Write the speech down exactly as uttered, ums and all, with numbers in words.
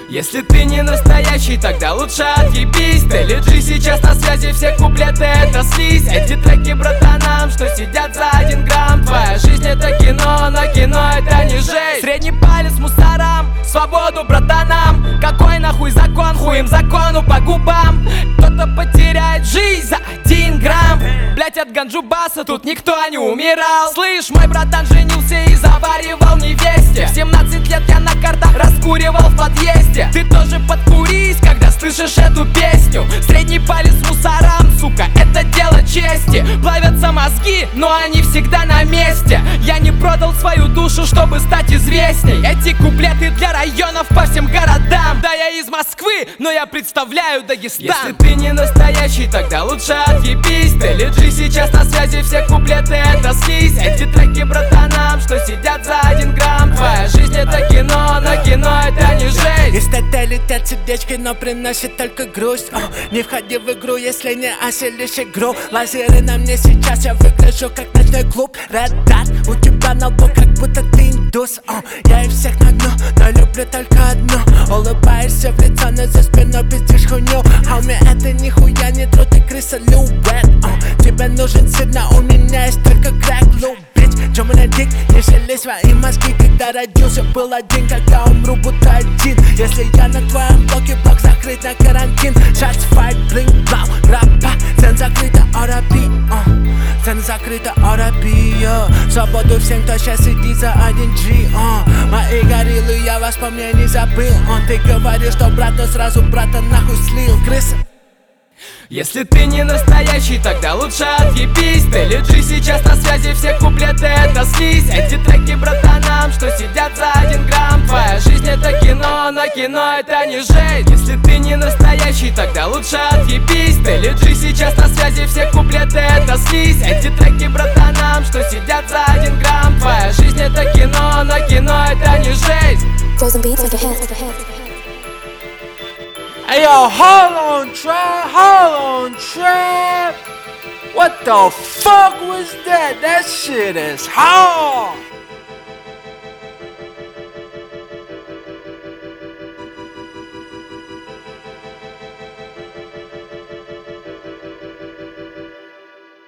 Если ты не настоящий, тогда лучше отъебись. Ты лежи сейчас на связи, все куплеты это слизь. Эти треки братанам, что сидят за один грамм. Твоя жизнь это кино, но кино это не жизнь. Средний палец мусорам, свободу братанам. Какой нахуй закон, хуем закону по губам. Кто-то потеряет жизнь за один грамм. Блять, от ганджубаса тут никто не умирал. Слышь, мой братан женился и заваривал невесте. В семнадцать лет я на картах раскуривал в подъезде. Ты тоже подкурись, когда слышишь эту песню. Средний палец мусорам, сука, это дело чести. Плавятся мозги, но они всегда на месте. Я не продал свою душу, чтобы стать известней. Эти куплеты для районов по всем городам. Да, я из Москвы, но я представляю Дагестан. Если ты не настоящий, тогда лучше отъебись. Ты лежи сейчас на связи, все куплеты это слизь. Эти треки братанам, что сидят за один грамм. Твоя жизнь это кино, но кино это не жизнь. Из ТТ летят сердечки, но приносит только грусть. О, не входи в игру, если не осилишь игру. Лазеры на мне сейчас, я выгляжу как ночной клуб. Red Dot, у тебя на лбу, как будто ты индус. О, я и всех нагну, но люблю только одну. Улыбаешься в лицо, но за спиной пиздишь хуйню. А у меня это нихуя не труд, ты крыса Люэт. Тебе нужен сильно, у меня есть только крэк, лу. Чё мы на дик, не шали свои мозги. Когда родился, был один, когда умру, будто один. Если я на твоем блоке, блок закрыт на карантин. Shots fired, блинк, блау, рапа. Сцена закрыта, ар эй пи, uh. Сцена закрыта, ар эй пи, yeah. Свободу всем, кто сейчас сидит за один джи, uh. Мои гориллы, я вас по мне не забыл. Он uh. Ты говорил, что брат, но сразу брата нахуй слил, крыса. Если ты не настоящий, тогда лучше отъебись. Ты лежи сейчас на связи, все куплеты это слизь. Эти треки братанам, что сидят за один грамм. Твоя жизнь это кино, но кино это не жизнь. Если ты не настоящий, тогда лучше отъебись. Ты лежи сейчас на связи, все куплеты это слизь. Эти треки братанам, что сидят за один грамм. Твоя жизнь это кино, но кино это не жизнь. Hey yo, hold on, trap, hold on, trap. What the fuck was that? That shit is hard.